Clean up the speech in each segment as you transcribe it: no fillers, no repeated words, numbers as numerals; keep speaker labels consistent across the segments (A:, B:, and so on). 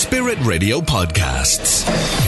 A: Spirit Radio Podcasts.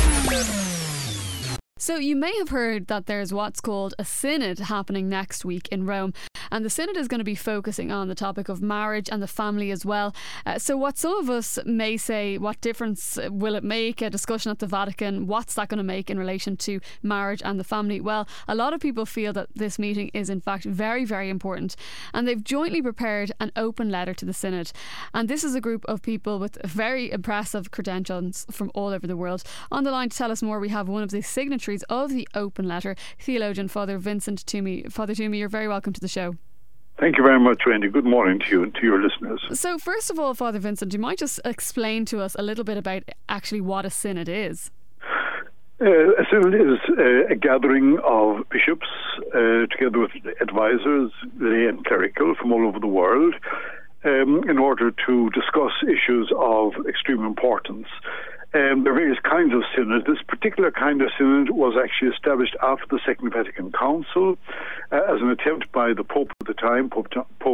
B: So you may have heard that there's what's called a synod happening next week in Rome, and the synod is going to be focusing on the topic of marriage and the family as well. So what some of us may say, what difference will it make, a discussion at the Vatican, what's that going to make in relation to marriage and the family? Well, a lot of people feel that this meeting is in fact very, very important, and they've jointly prepared an open letter to the synod. And this is a group of people with very impressive credentials from all over the world. On the line to tell us more, we have one of the signatories of the open letter, theologian Father Vincent Twomey. Father Twomey, you're very welcome to the show.
C: Thank you very much, Wendy. Good morning to you and to your listeners.
B: So first of all, Father Vincent, you might just explain to us a little bit about actually what a synod is.
C: A synod is a gathering of bishops together with advisors, lay and clerical from all over the world in order to discuss issues of extreme importance. There are various kinds of synods. This particular kind of synod was actually established after the Second Vatican Council as an attempt by the Pope at the time, Pope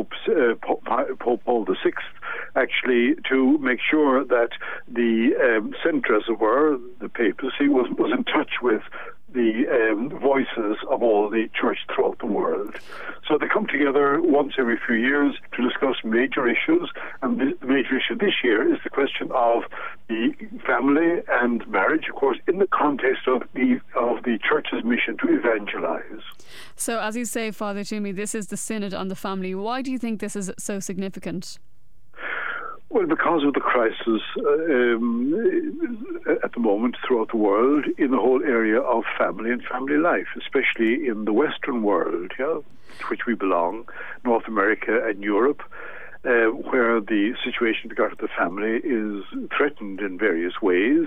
C: Paul VI, actually to make sure that the centre, as it were, the papacy, was in touch with the voices of all the church throughout the world. So they come together once every few years to discuss major issues, and the major issue this year is the question of the family and marriage, of course, in the context of the church's mission to evangelize.
B: So as you say, Father Twomey, this is the synod on the family. Why do you think this is so significant?
C: Well, because of the crisis at the moment throughout the world in the whole area of family and family life, especially in the Western world, to which we belong, North America and Europe, where the situation with regard to the family is threatened in various ways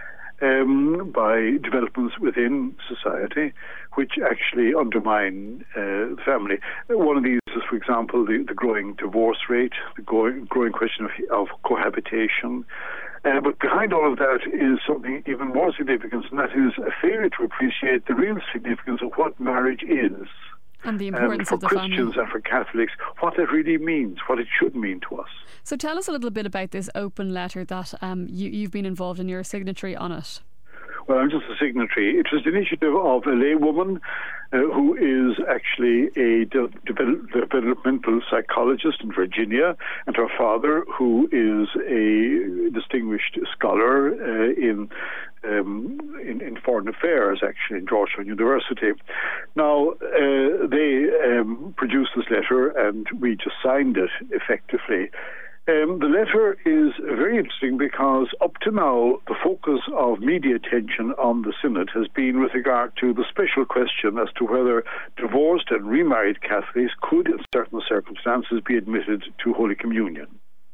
C: by developments within society which actually undermine the family. One of these is, for example, the growing divorce rate, the growing question of cohabitation. But behind all of that is something even more significant, and that is a failure to appreciate the real significance of what marriage is.
B: And the importance of the family.
C: For Christians and for Catholics, what that really means, what it should mean to us.
B: So tell us a little bit about this open letter that you've been involved in. You're a signatory on it.
C: Well, I'm just a signatory. It was the initiative of a laywoman who is actually a developmental psychologist in Virginia, and her father, who is a distinguished scholar in foreign affairs, actually, in Georgetown University. Now, they produced this letter, and we just signed it effectively. The letter is very interesting because up to now the focus of media attention on the synod has been with regard to the special question as to whether divorced and remarried Catholics could in certain circumstances be admitted to Holy Communion.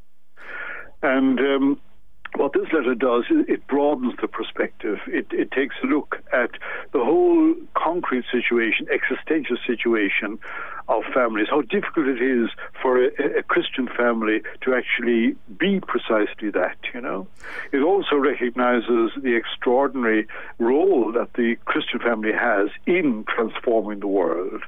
C: And what this letter does is it broadens the perspective. It takes a look at the whole concrete situation, existential situation of families, how difficult it is for a Christian family to actually be precisely that, It also recognizes the extraordinary role that the Christian family has in transforming the world.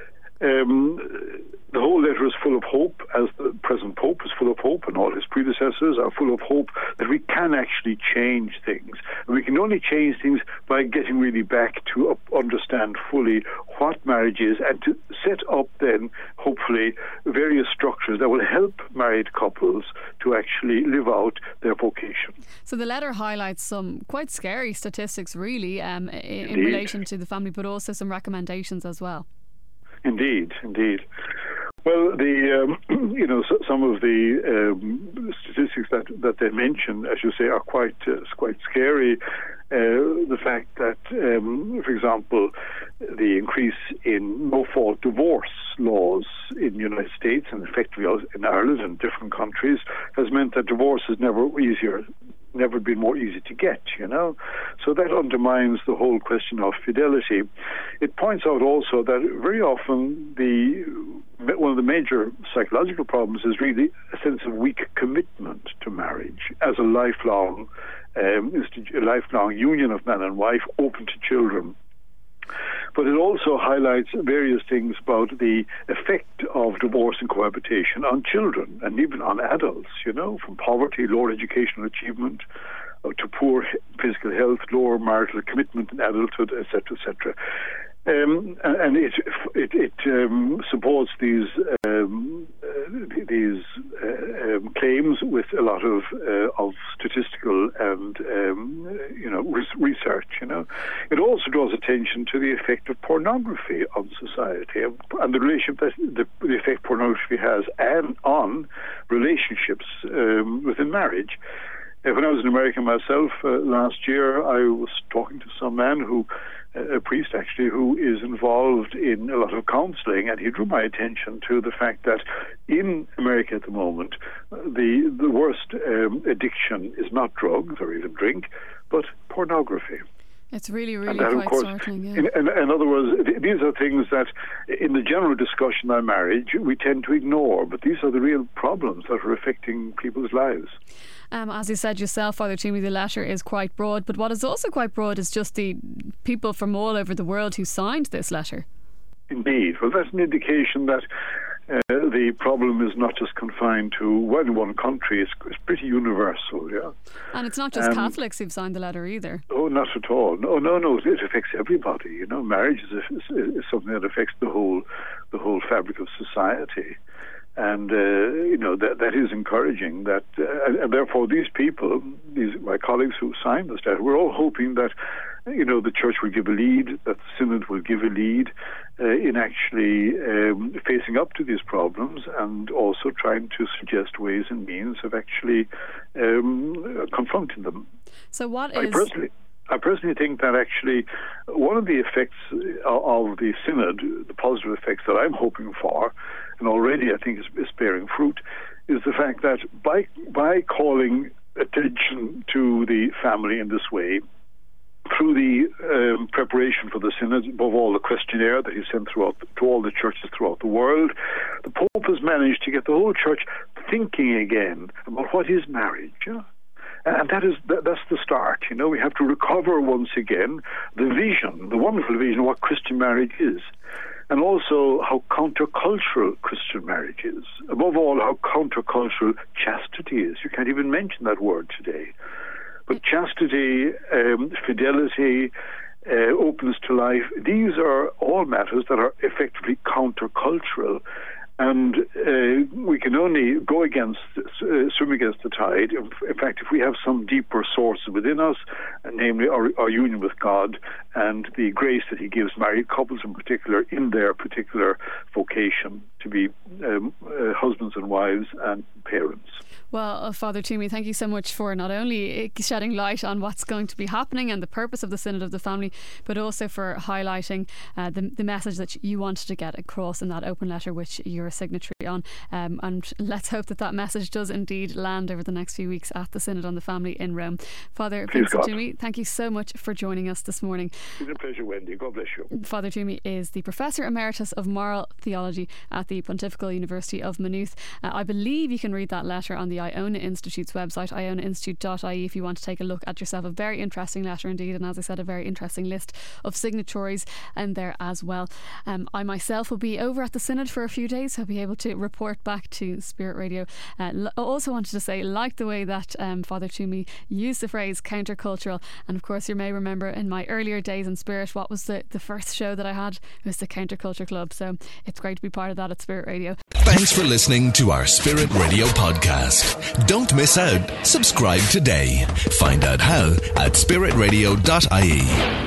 C: The whole letter is full of hope, as the present Pope is full of hope, and all his predecessors are full of hope that we can actually change things. And we can only change things by getting really back to understand fully what marriage is, and to set up then, hopefully, various structures that will help married couples to actually live out their vocation.
B: So the letter highlights some quite scary statistics, really, in relation to the family, but also some recommendations as well.
C: Indeed. Well, some of the statistics that they mention, as you say, are quite scary. The fact that, for example, the increase in no-fault divorce laws in the United States and effectively in Ireland and different countries has meant that divorce is never been more easy to get, So that undermines the whole question of fidelity. It points out also that very often one of the major psychological problems is really a sense of weak commitment to marriage as a lifelong union of man and wife open to children. But it also highlights various things about the effect of divorce and cohabitation on children and even on adults, from poverty, lower educational achievement, to poor physical health, lower marital commitment in adulthood, etc., etc. And it supports these claims with a lot of statistical and research. It also draws attention to the effect of pornography on society and the relationship that the effect pornography has on relationships within marriage. When I was in America myself last year, I was talking to some man a priest actually, who is involved in a lot of counseling, and he drew my attention to the fact that in America at the moment, the worst addiction is not drugs or even drink, but pornography.
B: It's really, really quite startling. Yeah.
C: In other words, these are things that in the general discussion on marriage we tend to ignore, but these are the real problems that are affecting people's lives.
B: As you said yourself, Father Toomey, the letter is quite broad, but what is also quite broad is just the people from all over the world who signed this letter.
C: Indeed. Well, that's an indication that the problem is not just confined to one country, it's pretty universal, yeah.
B: And it's not just Catholics who've signed the letter either.
C: Oh, not at all. No, it affects everybody. Marriage is something that affects the whole fabric of society. And that is encouraging. That and therefore these people, my colleagues who signed this letter, we're all hoping that the Church will give a lead, that the Synod will give a lead in actually facing up to these problems, and also trying to suggest ways and means of actually confronting them.
B: So what
C: I personally think that actually one of the effects of the Synod, the positive effects that I'm hoping for, and already I think is bearing fruit, is the fact that by calling attention to the family in this way, through the preparation for the Synod, above all the questionnaire that he sent to all the churches throughout the world, the Pope has managed to get the whole church thinking again about what is marriage. Yeah? And that's the start. We have to recover once again the vision, the wonderful vision of what Christian marriage is, and also how countercultural Christian marriage is. Above all, how countercultural chastity is. You can't even mention that word today. But chastity, fidelity, openness to life, these are all matters that are effectively countercultural. And we can only go swim against the tide. In fact, if we have some deeper sources within us, namely our union with God and the grace that He gives married couples in particular in their particular vocation to be husbands and wives and parents.
B: Well, Father Toomey, thank you so much for not only shedding light on what's going to be happening and the purpose of the Synod of the Family, but also for highlighting the message that you wanted to get across in that open letter which you're a signatory on. And let's hope that message does indeed land over the next few weeks at the Synod on the Family in Rome. Father Vincent Toomey, thank you so much for joining us this morning.
C: It's a pleasure, Wendy. God bless you.
B: Father Toomey is the Professor Emeritus of Moral Theology at the Pontifical University of Maynooth. I believe you can read that letter on the Iona Institute's website, ionainstitute.ie, if you want to take a look at yourself. A very interesting letter indeed, and as I said, a very interesting list of signatories in there as well. I myself will be over at the Synod for a few days. I'll be able to report back to Spirit Radio. I also wanted to say, like the way that Father Toomey used the phrase countercultural, and of course you may remember in my earlier days in Spirit, what was the first show that I had? It was the Counterculture Club, so it's great to be part of that at Spirit Radio.
A: Thanks for listening to our Spirit Radio podcast. Don't miss out. Subscribe today. Find out how at spiritradio.ie.